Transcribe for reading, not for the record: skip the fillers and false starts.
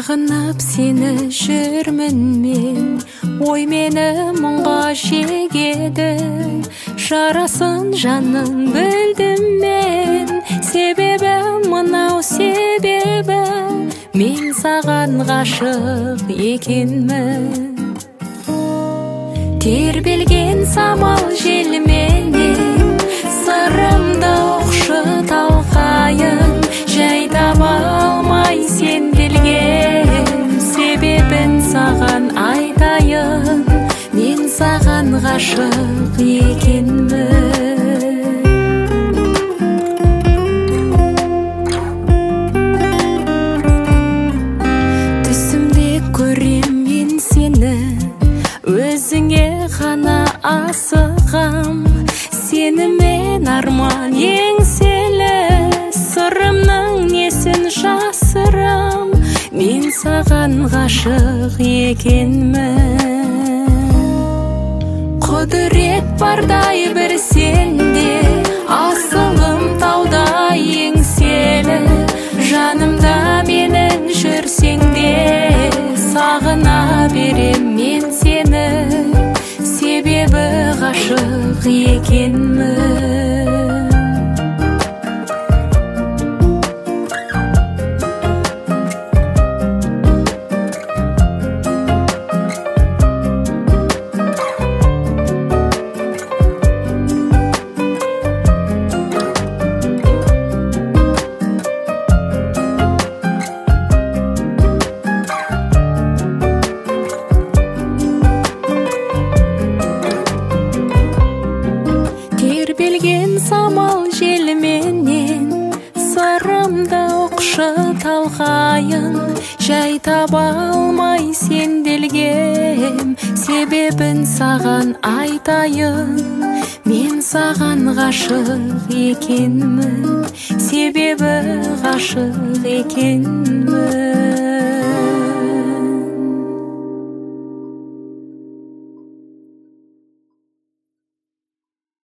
Сағынып сені жүрмін мен, ой мені мұңға жегеді. Жарасын жаның білдім мен, себебі мынау себебі, мен саған ғашық екенмін. Тербелген самал желменен, сырымды ұқшы талқайын, жай таба алмай сенделген себебін саған айтайын, мен саған ғашық екенмін. Түсімде көрем мен сені, өзіңе ғана асығам, сенімен арман еңселі, сырымның несін жасырам, мен саған ғашық екенмін. Құдірет бардай бір сенде, асылым таудай еңселі, жанымда менің жүрсең де, сағына берем мен сені, себебі ғашық екенмін. Тербелген самал желменен, сырымды ұқшы талқайын, жай таба алмай сенделгем себебін саған айтайын, мен саған ғашық екенмін, себебі ғашық екенмін.